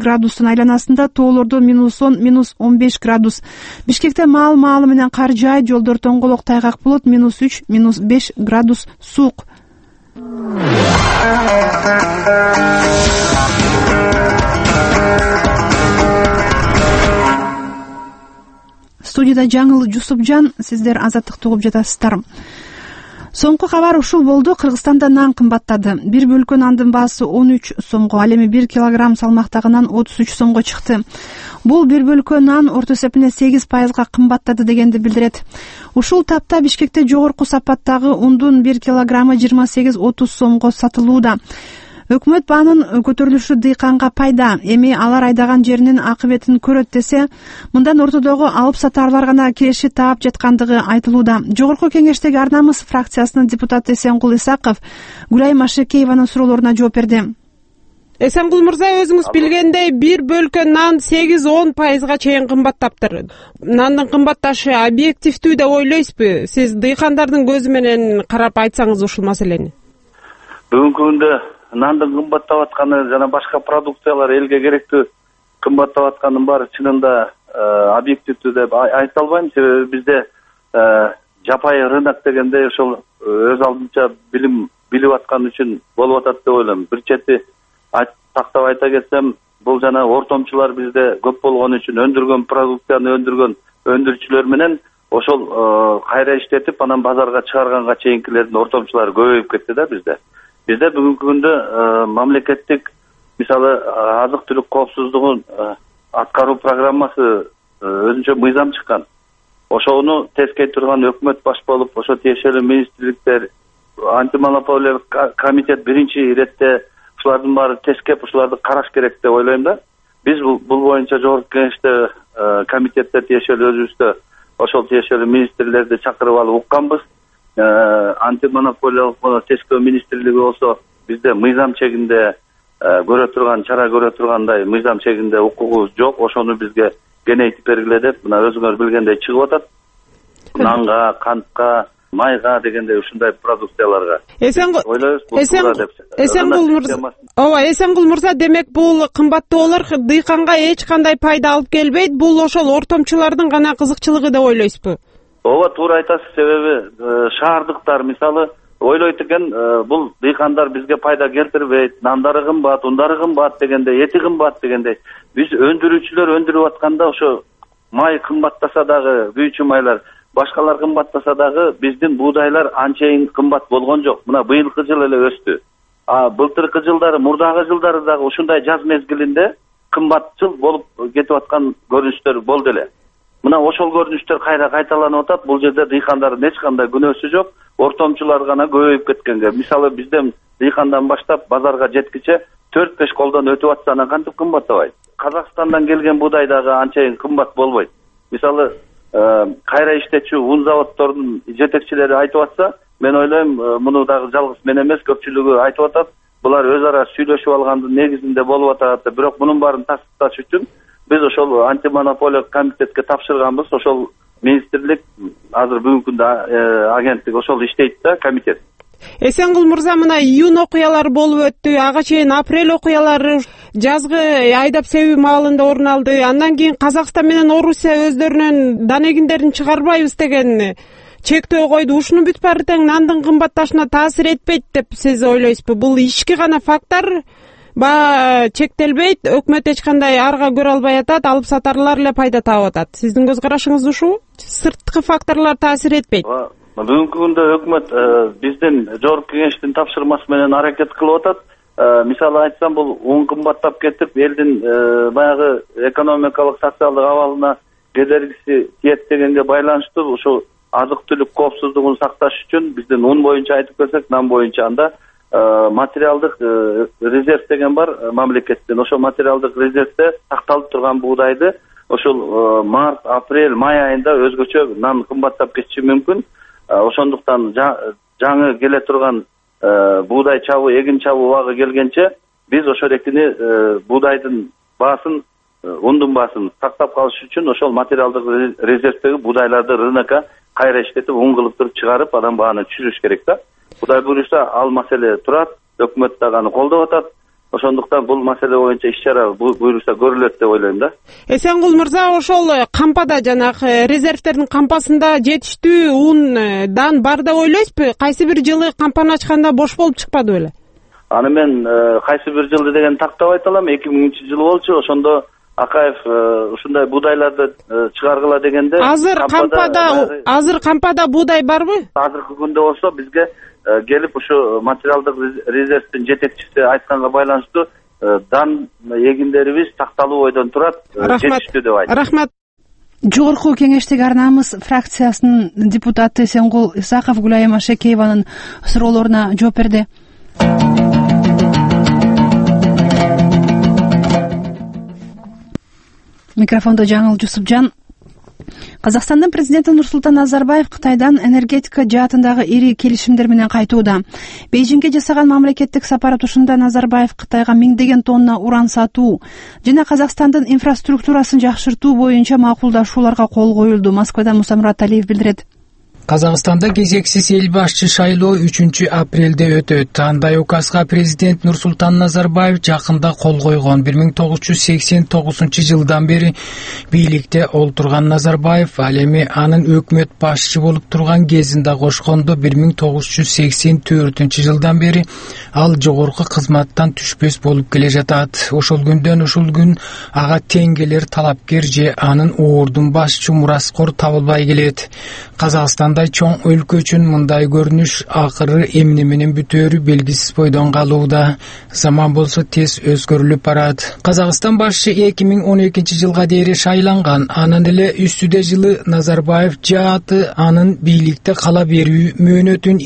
градустун айланасында, тоолордо -10, -15 градус. Бишкекте маал-маалы менен кар жаайт, жолдор тоңголок, тайгак болот, -3, -5 градус суук. Студияда Жаңыл Жусупжан, сиздер Азаттыкты угуп жатасыздар. Соңку кабар ушул болду. Кыргызстанда нан кымбаттады. Бир бөлкө нандын баасы 13 сомго, ал эми 1 килограмм салмактагынан 33 сомго чыкты. Бул бир бөлкө нан орто эсепинен 8% кымбаттады дегенди билдирет. Ушул тапта Бишкекте жогорку сапаттагы ундун 1 килограммы 28-30 сомго сатылууда. Өкмөт баанын көтөрүлүшү дыйканга пайда. Эми алар айдаган жеринин акыбетин көрөт десе, мындан ортодогу алып сатарлар гана киреше таап жаткандыгы айтылууда. Жогорку кеңештеги Ар намыс фракциясынын депутаты Эсенгул Исаков Гүлай Машекееванын суроолоруна жооп берди. Эсенгул мырза, өзүңүз билгендей, бир бөлкө нан 8-10% чейин кымбаттаптыр. Нандын кымбатташы объективдүү деп ойлойсузбу? Сиз дыйкандардын көзү менен карап айтсаңыз ушул маселени. Бүгүнкү күндө нандын кымбаттап атканы жана башка продукциялар элге керектүү кымбаттап атканын баары чынында объективдүү деп айта албайм. Себеби бизде жапайы рынок дегенде ошол өз алдынча билип аткан үчүн болуп атат деп ойлойм. Бир чети тактап айта кетсем, бул жана ортомчулар бизде көп болгон үчүн өндүргөн продукцияны өндүргөн өндүрүүчүлөр менен ошол кайра иштетип анан базарга чыгарганга чейинкилердин ортомчулары көбөйүп кетти да бизде. Бизде бүгүнкү күндө мамлекеттик мисалы азык-түлүк коопсуздугун аткаруу программасы өзүнчө мыйзам чыккан. Ошону тескей турган өкмөт баш болуп, ошо тиешелүү министрликтер, антимонополиялык комитет биринчи иретте ушулардын баары тескеп, ушуларды караш керек деп ойлойм да. Биз бул боюнча жогорку кеңеште комитетте тиешелүү өзүбүздө ошол тиешелүү министрлерди чакырып алып укканбыз. Антимонополиялык тескөө министрлиги болсо бизде мыйзам чегинде көрө турган, чара көрө тургандай мыйзам чегинде укугубуз жок. Ошону бизге кеңейтип бергиле деп, мына өзүңөр билгендей чыгып атат. Нанга, кантка, майга дегендей ушундай продукцияларга. Эсенгул мырза, демек бул кымбаттоолор дыйканга эч кандай пайда алып келбейт. Бул ошол ортомчулардын гана кызыкчылыгы деп ойлойсузбу? Ооба, туура айтасыз. Себеби шаардыктар мисалы ойлойт экен, бул дыйкандар бизге пайда келтирбейт, нандары кымбат, ундары кымбат дегенде, эти кымбат дегенде. Биз өндүрүүчүлөр өндүрүп атканда ошо май кымбаттаса дагы, күйүүчү майлар, башкалар кымбаттаса дагы биздин буудайлар анчейин кымбат болгон жок. Мына быйылкы жыл эле өстү. Былтыркы жылдары, мурдагы жылдары дагы ушундай жаз мезгилинде кымбатчыл болуп кетип аткан көрүнүштөр болду эле. Мына ошол көрүнүштөр кайра кайталанып атат. Бул жерде дыйкандардын эч кандай күнөөсү жок. Ортомчулар гана көбөйүп кеткенге. Мисалы бизден дыйкандан баштап базарга жеткиче 4-5 колдон өтүп атса анан кантип кымбаттабайт? Казакстандан келген буудай дагы анчайын кымбат болбойт. Мисалы кайра иштечү ун заводдордун жетекчилери айтып атса, мен ойлойм, муну дагы жалгыз мен эмес, көпчүлүгү айтып атат. Булар өз ара сүйлөшүп алгандын негизинде болуп атат. Бирок мунун баарын тастыкташ үчүн биз ошол антимонополиялык комитетке тапшырганбыз. Ошол министрлик азыр бүгүнкү күндө агенттик ошол иштейт да, комитет. Эсенгул мырза, мына июнь окуялары болуп өттү, ага чейин апрель окуялары жазгы айдап себүү маалында орун алды. Андан кийин Казакстан менен Орусия өздөрүнүн данегиндерин чыгарбайбыз деген чектөө койду. Ушуну бүт баары тең нандын кымбатташына таасир этпейт деп сиз ойлойсузбу? Бул ички гана фактор чектелбейт, өкмөт эч кандай арга көрө албай атат, алып сатарлар эле пайда таап атат. Сиздин көз карашыңыз ушул? Сырткы факторлор таасир этпейт? Бүгүнкү күндө өкмөт биздин жогорку кеңештин тапшырмасы менен аракет кылып атат. Мисалы айтсам, бул ун кымбаттап кетип, элдин баягы экономикалык, социалдык абалына кедергиси тиет дегенге байланыштуу ушул азык-түлүк коопсуздугун сакташ үчүн биздин ун боюнча айтып көрсөк, нан боюнча анда материалдык резерв деген бар мамлекеттин. Ошол материалдык резервде сакталып турган буудайды ошол март, апрель, май айында өзгөчө нан кымбаттап кетиши мүмкүн. Ошондуктан жаңы келе турган буудай чабуу, эгин чабуу убагы келгенче биз ошол экини буудайдын баасын, ундун баасын сактап калыш үчүн ошол материалдык резервдеги буудайларды рынокко кайра иштетип, ун кылып туруп чыгарып, анан бааны түшүрүш керек да. Кудай буюрса, ал маселе турат. Өкмөт дагы аны колдоп атат. ошондуктан бул маселе боюнча иш чара буюрса көрүлөт деп ойлойм да. Эсенгул мырза, ошол кампада жанагы резервтердин кампасында жетиштүү ундан бар деп ойлойсузбу? Кайсы бир жылы кампаны ачканда бош болуп чыкпады беле? Аны мен кайсы бир жылы деген тактап айта алам. 2000-жылы болчу. Ошондо Акаев ушундай буудайларды чыгаргыла дегенде азыр кампада буудай барбы? Азыркы күндө болсо бизге келип ушу материалдык резервдин жетекчиси айтканга байланыштуу дан эгиндерибиз такталуу ойдон турат, жетиштүү деп айтты. Рахмат. Жогорку кеңештеги арнамыз фракциясынын депутаты Эсенгул Исаков Гүлайым Ашекееванын суроолоруна жооп берди. Микрофондо Жаңыл Жусупжан. Казакстандын президенти Нурсултан Назарбаев Кытайдан энергетика жаатындагы ири келишимдер менен кайтууда. Бейжиңге жасаган мамлекеттик сапар отурушунда Назарбаев Кытайга миңдеген тонна уран сатуу жана Казакстандын инфраструктурасын жакшыртуу боюнча макулдашууларга кол коюлду. Москвадан Мусамурат Алиев билдирет. Казакстанда кезексиз эл башчы шайлоо 3-апрелде өтөт. Андай указга президент Нурсултан Назарбаев жакында кол койгон. 1989-жылдан бери бийликте олтурган Назарбаев ал эми анын өкмөт башчы болуп турган кезинде кошкондо 1984-жылдан бери ал жогорку кызматтан түшпөс болуп келе жатат. Ошол күндөн ушул күн ага тең келер талапкер же анын уурдун башчы мураскор табылбай келет. Казакстандай чоң өлкө үчүн мындай көрүнүш акыры эмне менен бүтөөрү белгисиз бойдон калууда. Заман болсо тез өзгөрүлүп барат. Казакстан башчы 2012-жылга дейин шайланган. Анын эле үстүдө жылы Назарбаев жааты анын бийликте кала берүү мөөнөтүн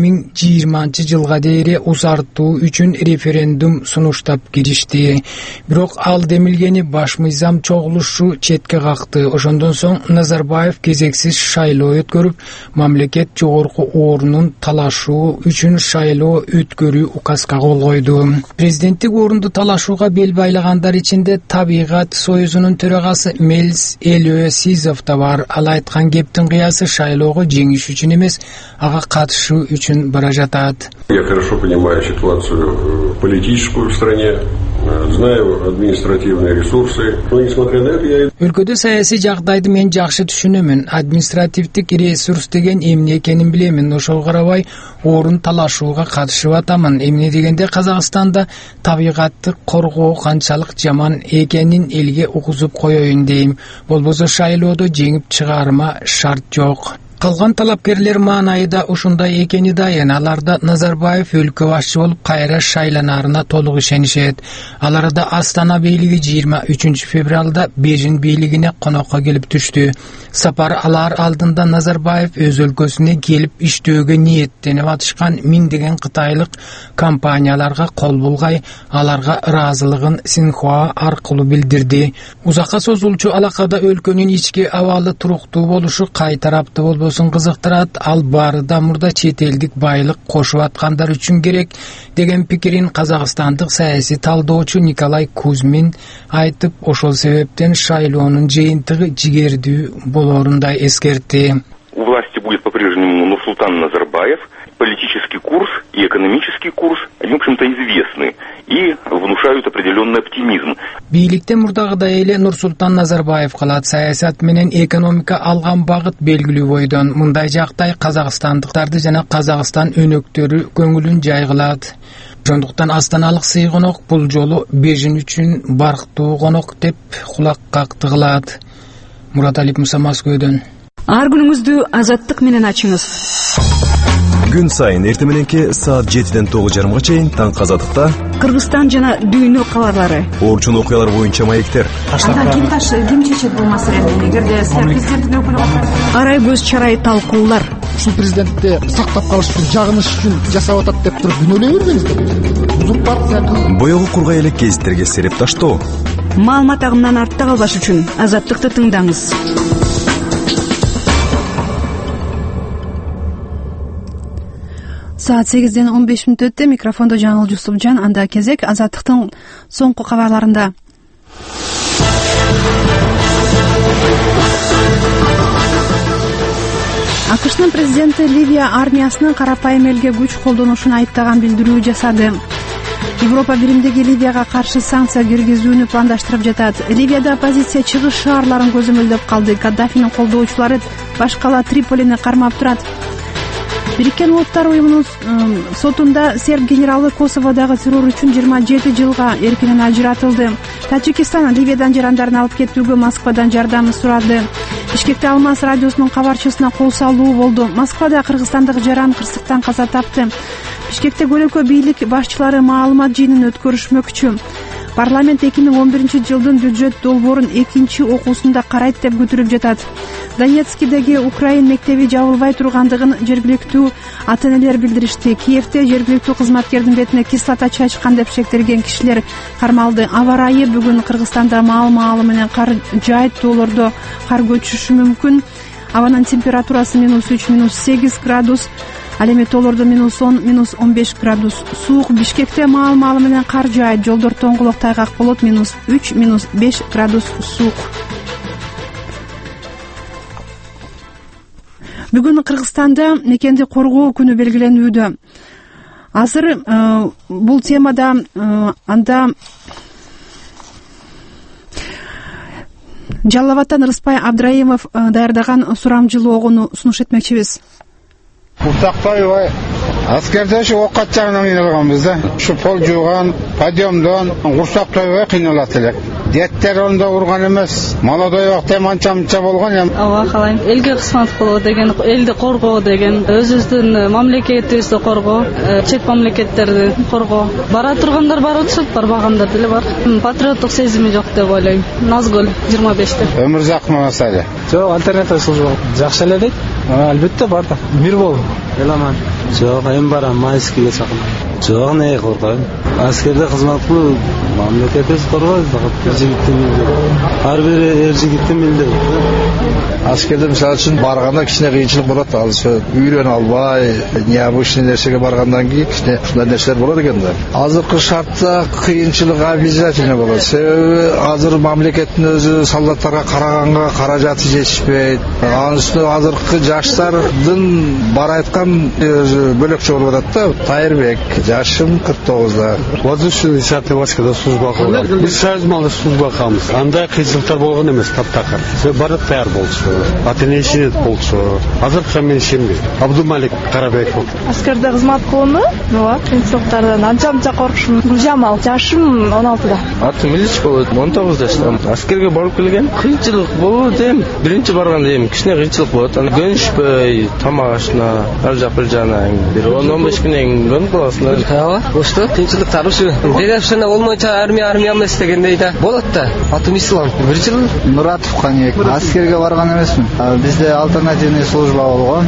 2020-жылга дейин узартуу үчүн референдум сунуштап киришти. Бирок ал демилгени баш мыйзам чогулушу четке какты. Ошондон соң Назарбаев кезексиз шайлоо өткөрүп, мамлекет жогорку орунун талашуу үчүн шайлоо өткөрүү указга кол койду. Президенттик орунду талашууга бел байлагандар ичинде Табигат союзунун төрагасы Мелис Элиосизов да бар. Ал айткан кептин кыясы шайлоого жеңиш үчүн эмес, ага катышуу үчүн бара жатат. Я хорошо понимаю ситуацию политическую в стране. Знаю административные ресурсы, но несмотря на это я... Өлкөдө саясий жагдайды мен жакшы түшүнөмүн. Административдик ресурс деген эмне экенин билемин. Ошого карабай орун талашууга катышып атамын. Эмне дегенде Казакстанда табигатты коргоо канчалык жаман экенин элге угузуп коеюн дейм. Болбосо шайлоодо жеңип чыгарма шарт жок. Калган талапкерлер маанайда ушундай экени дайын. Аларда Назарбаев өлкө башчы болуп кайра шайланарына толук ишенишет. Аларда Астана бийлиги 23 февралда Бейжиң бийлигине конокко келип түштү. Сапар алар алдында Назарбаев өз өлкөсүнө келип иштөөгө ниеттенип атышкан миңдеген кытайлык компанияларга кол булгай, аларга ыраазылыгын Синхуа аркылуу билдирди. Узакка созулчу алакада өлкөнүн ички абалы туруктуу болушу кай тарапты болбосун кызыктырат. Ал баары да мурда чет элдик байлык кошуп аткандар үчүн керек деген пикирин казакстандык саясий талдоочу Николай Кузьмин айтып, ошол себептен шайлоонун жыйынтыгы жигердүү болорундай эскертти. У власти будет по-прежнему Нурсултан Назарбаев. Политический курс и экономический курс, они, в общем-то, известны и внушают определенный оптимизм. Бийликте мурдагыдай эле Нурсултан Назарбаев калат. Саясат менен экономика алган багыт белгилүү бойдон. Мындай жактай казакстандыктарды жана Казакстан өнөктөрү көңүлүн жайгылат. Ошондуктан астаналык сый конок бул жолу Бейжиң үчүн барктуу конок деп кулак кактыгылат. Мурат Алиев, Москвадан. Ар күнүңүздү азаттык менен ачыңыз. Күн сайын эртең мененки саат 7-ден 9:30 чейин таң азаттыкта Кыргызстан жана дүйнө кабарлары. Орчун окуялар боюнча маектер. Ким чечет бул маселени? Эгерде сиздер президенттин өкүлү Арай көз чарай талкуулар. Ушул президентти сактап калыш үчүн, жагыныш үчүн жашап атат деп туруп күнөөлөй бербеңиздер. Узурпация. Боёгу кургай эле гезиттерге сереп таштоо. Маалымат агымынан артта калбаш үчүн азаттыкты тыңдаңыз. Саат 8-ден 15 мүнөт өттү. Микрофондо Жаңыл Жусупжан. Анда кезек азаттыктын соңку кабарларында. АКШнын президенти Ливия армиясынын карапайым элге күч колдонушун айыптаган билдирүү жасады. Европа биримдиги Ливияга каршы санкция киргизүүнү пландаштырып жатат. Ливияда оппозиция чыгыш шаарларын көзөмөлдөп калды. Каддафинин колдоочулары башкала Триполини кармап турат. Бириккен Улуттар уюмунун сотунда серб генералы Косоводогу террор үчүн 27 жылга эркинен ажыратылды. Таджикистан Ливиядан жарандарын алып кетүүгө Москвадан жардам сурады. Бишкекте Алмаз радиосунун кабарчысына кол салуу болду. Москвада кыргызстандык жаран кырсыктан каза тапты. Бишкекте көлөкө бийлик башчылары маалымат жыйынын өткөрүшмөкчү. Парламент 2011 жылдын бюджет долбоорун экинчи окуусунда карайт деп күтүлүп жатат. Донецкидеги Украин мектеби жабылбай тургандыгын жергиликтүү ата-энелер билдиришти. Киевде жергиликтүү кызматкердин бетине кислота чачкан деп шектелген кишилер кармалды. Аба ырайы бүгүн Кыргызстанда маал-маалы менен кар жаайт тоолордо кар көчүшү мүмкүн. Абанын температурасы -3, -8 градус. Ал эми тоолордо -10, -15 градус суук. Бишкекте маал-маалы менен кар жаайт. Жолдор тоңголок тайгак болот. -3, -5 градус суук. Бүгүн Кыргызстанда мекенди коргоо күнү белгиленүүдө. Азыр бул темада анда Жалал Абадтан Рыспай Абдраимов даярдаган сурамжылоогуну сунуш этмекчибиз. Устакбай аскерде окка жагынан кыйналганбыз да. Ушу пол жууган, подъемдон Устакбай кыйналат элек. Деттер онда урган эмес. Молодой убакта манча болгон. Ооба калайм. Элге кызмат кылуу деген, элди коргоо деген, өзүбүздүн мамлекетибизди коргоо, чет мамлекеттерди коргоо. Бара тургандар барып атышат, барбагандар деле бар. Патриоттук сезими жок деп ойлойм. Назгүл 25те. Өмүрзак Мамасали. Жок, интернетте служба жакшы эле дейт. Албетте бар да. Мир бол. Эламан. Жок, эми барам, майскиге чакырам. Жок, не коркойм. Аскерде кызмат кылуу мамлекетибиз коргойт, жигиттин милдети. Ар бир эр жигиттин милдети. Аскерде мисалы үчүн барганда кичине кыйынчылык болот. Ал үйрөнө албай, необычный нерсеге баргандан кийин кичине ушундай нерселер болот экен да. Азыркы шартта кыйынчылык обязательно болот. Себеби азыр мамлекеттин өзү солдаттарга караганга каражаты жетишпейт. Анын үстүнө азыркы жаштардын бара айткан өзү бөлөкчө болуп атат да. Тайырбек, жашым 49да. Воздушный десятый войскада служба кылган. Биз союз малда служба кылабыз. Андай кыйынчылыктар болгон эмес, таптакыр. Бардык даяр болчу. Ата-эне ишенет болчу. Азыркы мен ишенбейм. Абдумалик Карабеков. Аскерде кызмат кылууну, ооба, кыйынчылыктардан анча коркушум. Гүлжамал, жашым 16да. Атым Илич болот, 19 жаштамын. Аскерге барып келген. Кыйынчылык болот эми. Биринчи барганда эми кичине кыйынчылык болот. Аны көнүшпөй, тамак ашына, ар жак бир жана бир 10-15 күнөн көнүп каласың. Ооба, ошто кыйынчылыктар ушу. Дедевшина болмойча армия эмес дегендей да. Болот да. Атым Ислам. Бир жыл Муратов Канек. Аскерге барган эмесмин. Бизде альтернативный служба болгон.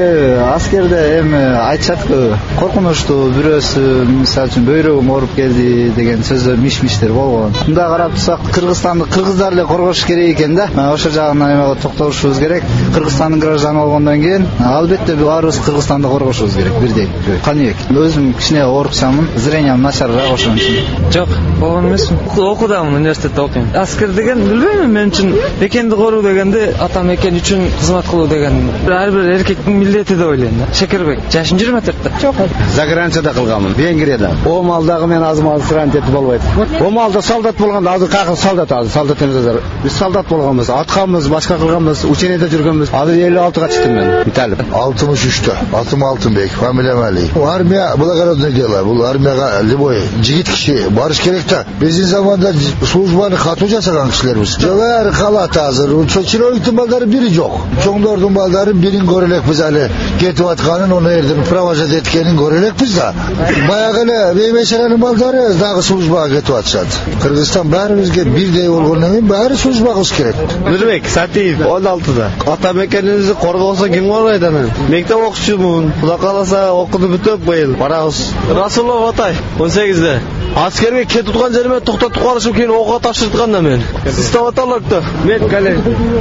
Аскерде эми айтышат көбү. Коркунучтуу, бирөөсү мисалы үчүн бөйрөгүм ооруп келди деген сөздөр миш-миштер болгон. Мындай карап турсак, Кыргызстанды кыргыздар эле коргош керек экен да. Ошо жагынан эме токтолушубуз керек. Кыргызстандын гражданы болгондон кийин албетте баарыбыз Кыргызстанды коргошубуз керек. Бирдей. Канек. Өзүм кичине оорукчамын, зрениям начарыраак ошон үчүн. Жок, болгон эмесмин. Окудамын, университетте окуйм. Аскер деген билбейм, мен үчүн мекенди коруу дегенде ата мекен үчүн кызмат кылуу деген ар бир эркектин милдети деп ойлойм да. Шекербек, жашым 24да. Жок. Загранчада кылганмын, Венгрияда. О малдагы мен азмал сырантет болбойт. О малда солдат болгондо азыр кайгы солдат эмес азыр. Биз солдат болгонбуз, атканбыз, башка кылганбыз, учениеде жүргөнбүз. Азыр 56га чыктым мен. Италия. 63-тө. Атым Алтынбек, фамилиям Али. Армия благородное дело. Бул армияга любой жигит киши барыш керек да. Биздин заманда службаны катуу жасаган кишилербиз. Жолар калат азыр. Чиновниктин балдары бири жок. Чоңдордун балдары бирин көрө элекпиз али. Кетип атканын, ону эрдин провожать эткенин көрө элекпиз да. Баягы эле беймешаранын балдары дагы службага кетип атышат. Кыргызстан баарыбизге бирдей болгондон кийин баары служба кылыш керек. Нурбек Сатиев 16да. Ата мекенибизди коргосо ким коргойт анан? Мектеп окуучумун. Кудай кааласа окуду бүтөп быйыл барабыз. Расулов Атай 18де. Аскерге кетип турган жериме токтотуп калышым, кийин окко тапшырткан да мен. Стоматолог да. Мен кале.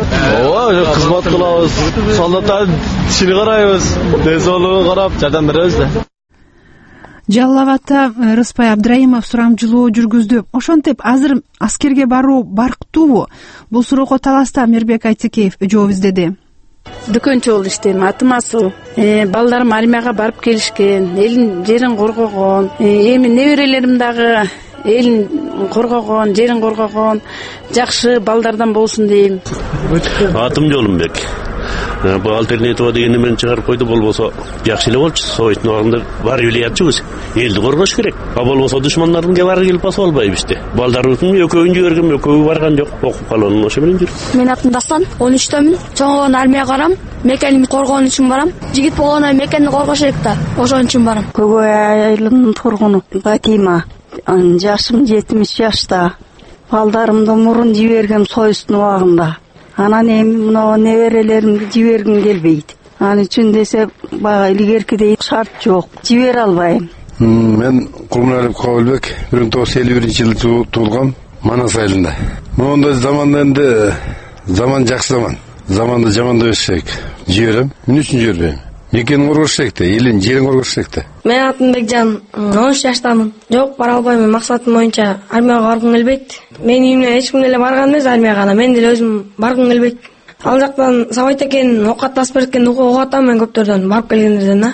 Ооба, кызмат кылабыз. Солдаттардын ишин карайбыз. Ден соолугун карап, жардам беребиз да. Жалал Абадта Рыспай Абдраимов сурамжылоо жүргүздү. Ошентип азыр аскерге баруу барктуубу? Бул суроого таласта Мирбек Айтекеев жооп издеди. Дүкөнчү болуп иштейм. Атым Асыл. Балдарым армияга барып келишкен, элин жерин коргогон. Эми неберелерим дагы элин коргогон, жерин коргогон, жакшы балдардан болсун дейм. Атым Жолунбек. Бул альтернатива деген немен чыгарып койду, болбосо жакшы эле болчу. Советтин убагында бар билетчүбүз. Элди коргош керек. А болбосо душмандардын кебары келип басып албайбыз. Балдарыбыздын экөөүн жибергем, экөөү барган жок. Окуп калган ошо менен жүр. Мен атым Дастан, 13-төмүн. Чоңойгондо армияга барам. Мекенди коргон үчүн барам. Жигит болгондо мекенди коргош керек да. Ошон үчүн барам. Көбөй айылынын тургуну Батима. Жашым 70 жашта. Балдарымды мурун жибергем союздун убагында. Анан эми мына неберелеримди жибергим келбейт. Ал үчүн десе бага илгеркидей шарт жок. Жибере албайм. Мен Кулманалиев Кабылбек, 1951-жылы туулгам, Манас айылында. Мондай заманда энди заман жакшы заман. Заманды жамандабаш керек. Жиберем. Эмне үчүн жибербейм? Мекенин коргош керек да, элин жерин коргош керек да. Мен атым Бекжан, 13 жаштамын. Жок, бара албайм. Максатым боюнча армияга баргым келбейт. Мен үйүмө эч ким эле барган эмес армияга. Мен деле өзүм баргым келбейт. Ал жактан Сабайт экен ок аттасып берген угуп атам мен көптөрдөн барып келгендерден.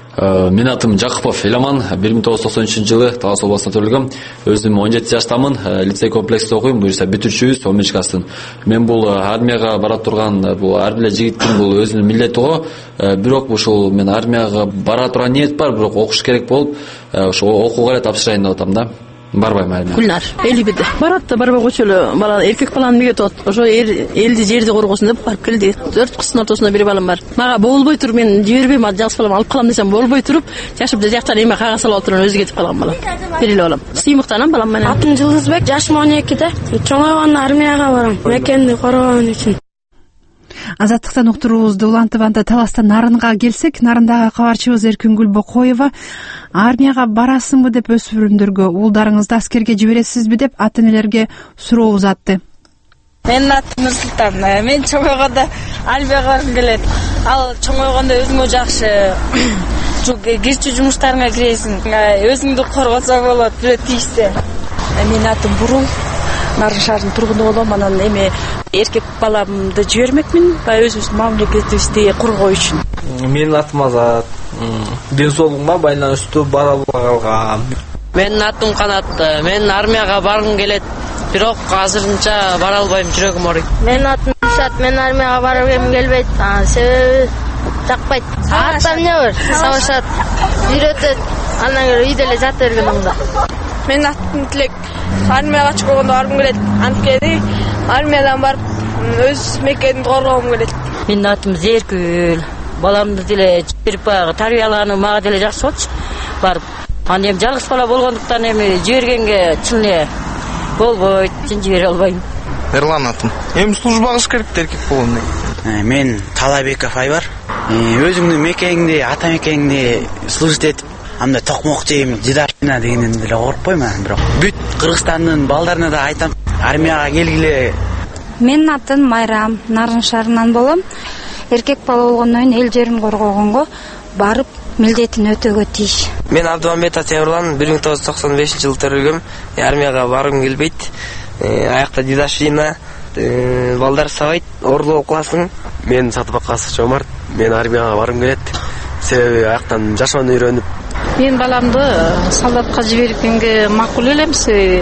Мен атым Жакупов Эламан, 1993-жылы Талас областында төрөлгөм. Өзүм 17 жаштамын, лицей комплексте окуйм, буюрса бүтүрчүбүз 15 класстын. Мен бул армияга бара турган бул ар бир жигиттин бул өзүнүн милдети го. Бирок ушул мен армияга бара турган ниет бар, бирок окуш керек болуп, ошо окууга эле тапшырайын деп атам да. Барбайм армияга. Гүлнар, элибиде. Барат да барбай койчу эле, бала эркек баланы эмнеге тот? Ошо элди жерди коргосун деп барып келди. 4 кыздын ортосунда бир балам бар. Мага болбой туруп мен жибербейм, жалгыз балам алып калам десем болбой туруп, жашып да жактан эме кагаз салып отуруп өзү кетип калган балам. Бир эле балам. Сыймыктанам балам менен. Атым Жылдызбек, жашым 12-де. Чоңойгондо армияга барам, мекенди коргон үчүн. Азаттыктан уктуруубузду улантып Таластан Нарынга келсек, Нарындагы кабарчыбыз Эркингүл Бокоева армияга барасыңбы деп өспүрүмдөргө, уулдарыңызды аскерге жибересизби деп ата энелерге суроо узатты. Менин атым Нурсултан. Мен чоңойгондо армияга баргым келет. Ал чоңойгондо өзүңө жакшы кирчи жумуштарыңа киресиң, өзүңдү коргосо болот, бирөө тийсе. Менин атым Бурул. Нарын шаарынын тургуну болом, анан эми эркек баламды жибермекмин, өзүбүздүн мамлекетибизди коргоо үчүн. Менин атым Азат. Ден соолугума байланыштуу бара алгам. Менин атым Канат. Мен армияга баргым келет, бирок азырынча бара албайм, жүрөгүм ооруйт. Менин атым Ишат. Мен армияга баргым келбейт, себеби жакпайт. Атам эмне бар? Сабашат, үйрөтөт, андан көрө үйдө эле жата берген оңдо. Менин атым Тилек. Армияга чыккондо баргым келет. Анткени армиядан барып өз мекенимди коргогум келет. Менин атым Зеркүл. Баламды деле жиберип баягы тарбиялаганы мага деле жакшы болчу. Барып. Аны эми жалгыз бала болгондуктан эми жибергенге чын эле болбойт, чын жибере албайм. Эрлан атым. Эми службага чыгыш керек эркек болгондо. Мен Талабеков Айбар. Өзүңдүн мекениңди, ата мекениңди служить этип, анда токмок жейм, жидашина дегенден деле коркпойм мен, бирок бүт Кыргызстандын балдарына да айтам, армияга келгиле. Менин атым Майрам, Нарын шаарынан болом. Эркек бала болгондон кийин эл жерин коргогонго барып милдетин өтөөгө тийиш. Мен Абдымамбетов Темирлан, 1995-жылы төрөлгөм. Армияга баргым келбейт. Аякта дидашина, балдар сабайт, орлоо окуасың. Мен Сатыбакасов Жомарт. Мен армияга баргым келет. Себеби аяктан жашоону үйрөнүп. Мен баламды солдатка жибергенге макул элем, себеби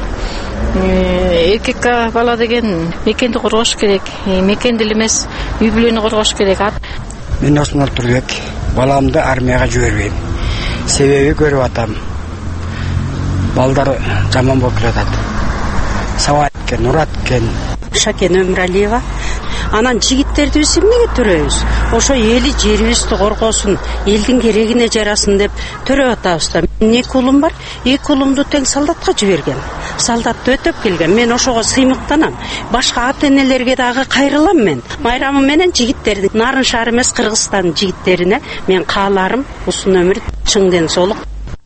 эркек бала деген мекенди коргош керек. Мекенди эле эмес, үй бүлөнү коргош керек. Мен Осмон Турбек. Баламды армияга жибербейм. Себеби көрүп атам. Балдар жаман болуп жатат. Сабат экен, урат экен. Шакен Өмүралиева. Анан жигиттерди биз эмнеге төрөйбүз? Ошо эли жерибизди коргосун, элдин керегине жарасын деп төрөп атабыз да. Менин 2 уулум бар. 2 уулумду тең солдатка жиберген. Солдатты өтөп келген. Мен ошого сыймыктанам. Башка ата энелерге дагы кайрылам мен. Майрамы менен жигиттерди, Нарын шаары эмес Кыргызстандын жигиттерине мен кааларым узун өмүр, чың ден соолук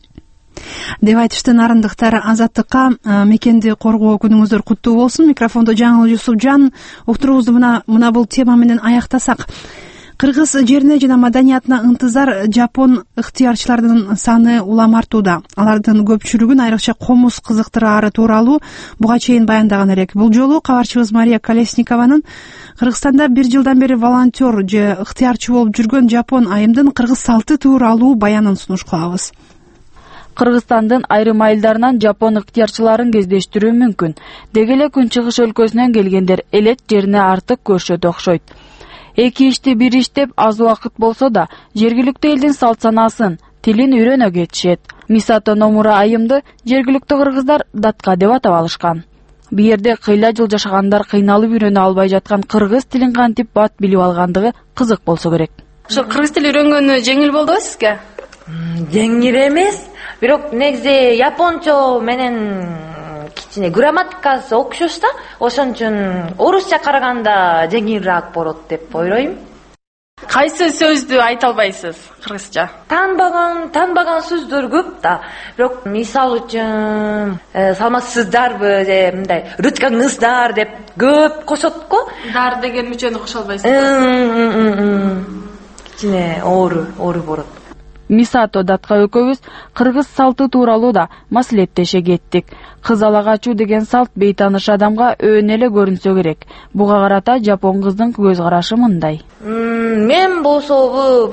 деп айтышты нарындыктар. Азаттыкка мекенди коргоо күнүңүздөр куттуу болсун. Микрофондо Жаңыл Жусупжан. Уктуруубузду мына бул тема менен аяктасак. кыргыз жерине жана маданиятына ынтызар жапон ыктыярчыларынын саны улам артууда. Алардын көпчүлүгүн айрыкча комуз кызыктырары тууралуу буга чейин баяндаган элек. Бул жолу кабарчыбыз Мария Колесникованын Кыргызстанда 1 жылдан бери волонтер же ыктыярчы болуп жүргөн жапон айымдын кыргыз салты тууралуу баянын сунуш кылабыз. Кыргызстандын айрым айылдарынан жапон ыктыярчыларын кездештирүү мүмкүн. Деги эле Күнчыгыш өлкөсүнөн келгендер элет жерине артык көрүшөт окшойт. Эки ишти бир иш деп аз убакыт болсо да жергиликтүү элдин салт санаасын, тилин үйрөнө кетишет. Мисато Номура айымды жергиликтүү кыргыздар датка деп атап алышкан. Бу жерде кыйла жыл жашагандар кыйналып үйрөнө албай жаткан кыргыз тилин кантип бат билип алгандыгы кызык болсо керек. Ошо кыргыз тили үйрөнгөнү жеңил болдубу сизге? Жеңил эмес, бирок негизи япончо менен кичине грамматикасы окшош да, ошон үчүн орусча караганда жеңилирээк болот деп ойлойм. Кайсы сөздү айта албайсыз кыргызча? Таанбаган сөздөр көп да. Бирок мисал үчүн саламатсыздарбы же мындай ручкаңыздар деп көп кошот го. Дар деген мүчөнү кошо албайсызбы? Кичине оору болот. Мисато Датка экөөбүз кыргыз салты тууралуу да маселеттеше кеттик. Кыз ала качуу деген салт бейтаныш адамга өөнө эле көрүнсө керек. Буга карата жапон кыздын көз карашы мындай. Мен болсо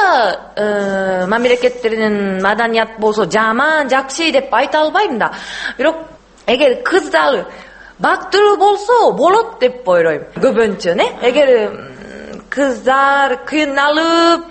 башка мамлекеттердин маданият болсо жаман, жакшы деп айта албайм да. Бирок эгер кыздар бактыруу болсо болот деп ойлойм. Көбүнчө, эгер кыздар кыйналып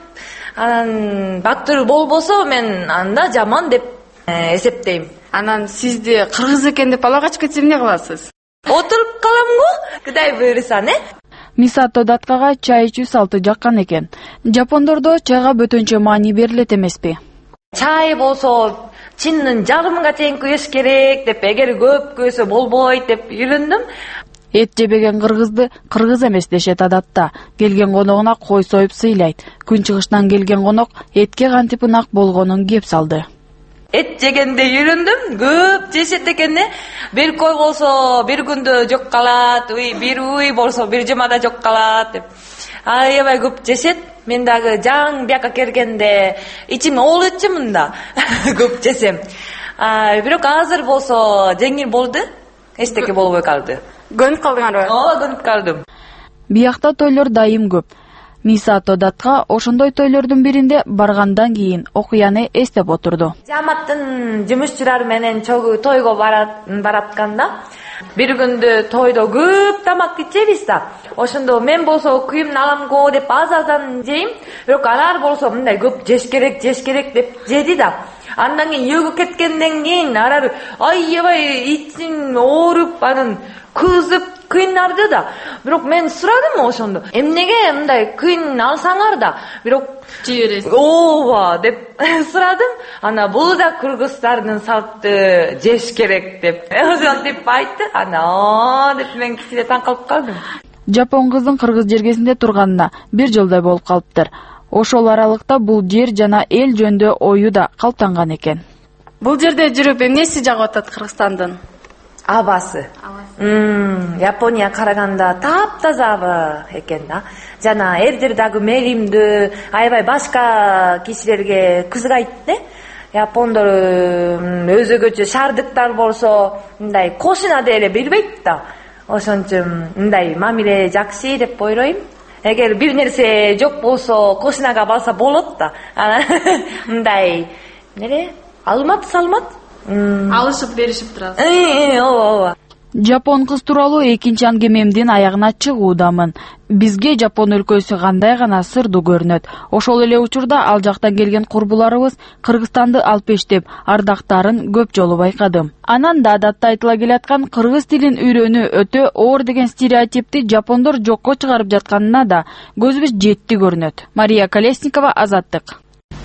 анан бактыруу болбосо мен анда жаман деп эсептейм. Анан сизди кыргыз экен деп ала качып кетсе эмне кыласыз? Отуруп калам го, кудай буйруса, Мисато Даткага чай ичүү салты жаккан экен. Жапондордо чайга бөтөнчө маани берилет эмеспи? Чай болсо чындын жарымга чейин күйөш керек деп, эгер көп күйөсө болбойт деп үйрөндүм. Эт жебеген кыргызды кыргыз эмес дешет адатта. Келген коногуна кой союп сыйлайт. Күнчыгыштан келген конок этке кантип ынак болгонун кеп салды. Эт жегенде үйрөндүм, көп жешет экен. Бир кой болсо бир күндө жок калат, бир уй болсо бир жумада жок калат деп. Аябай көп жешет. Мен дагы жаң бияка келгенде ичим оолучумун да. Көп жесем. Бирок азыр болсо жеңил болду. Эчтеке болбой калды. Көнүп калдыңарбы? Көнүп калдым. Биякта тойлор дайым көп. Мисато Датка ошондой тойлордун биринде баргандан кийин окуяны эстеп отурду. Жаматтын жумушчулары менен чогуу тойго баратканда бир күндө тойдо көп тамак ичебиз да. Ошондо мен болсо күйүмүн алам го деп аз-аздан жейм. Бирок алар болсо мындай көп жеш керек деп жеди да. Андан кийин үйгө кеткенден кийин алар аябай ичим ооруп, анан кызып кыйнарды да. Бирок мен сурадым ошондо. Эмнеге мындай кыйын алсаңар да, бирок жибересиз. Ооба деп сурадым. Ана бул да кыргыздардын салты жеш керек деп. Ошентип айтты. Ана деп мен кичине таң калып калдым. Жапон кыздын кыргыз жергесинде турганына 1 жылдай болуп калыптыр. Ошол аралыкта бул жер жана эл жөнүндө ою да калыптанган экен. Бул жерде жүрүп эмнеси жагып атат Кыргызстандын? Абасы. Япония караганда таптаза аба экен да. Жана эр жер дагы мээримдүү, аябай башка кишилерге кызыгайт да. Япондор өзөгөчө шаардыктар болсо мындай кошуна деле билбейт да. Ошон үчүн мындай мамиле жакшы деп ойлойм. Эгер бир нерсе жок болсо кошунага барса болот да. Мындай салмат алышып беришип турат. Ооба. Жапон кыз тууралуу экинчи аңгемемдин аягына чыгуудамын. Бизге Жапон өлкөсү кандай гана сырдуу көрүнөт. Ошол эле учурда ал жактан келген курбуларыбыз Кыргызстанды алпештеп, ардактарын көп жолу байкадым. Анан да адатта айтыла келаткан кыргыз тилин үйрөнүү өтө оор деген стереотипти жапондор жокко чыгарып жатканына да көзүбүз жетти көрүнөт. Мария Колесникова, Азаттык.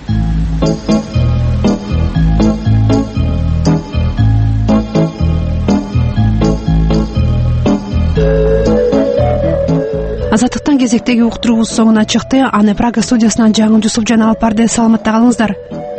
Азаттыктан кезектеги уктуруубуз соңуна чыкты. Аны Прага студиясынан жаңы Жусупжан алып барды. Саламатта калыңыздар.